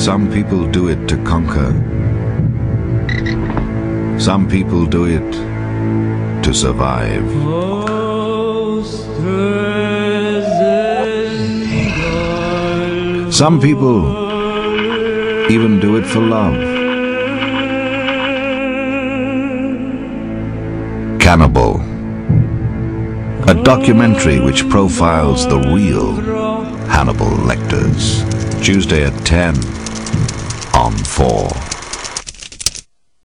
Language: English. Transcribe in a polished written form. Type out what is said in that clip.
Some people do it to conquer. Some people do it to survive. Some people even do it for love. Cannibal, a documentary which profiles the real Hannibal Lecters. Tuesday at 10 on 4.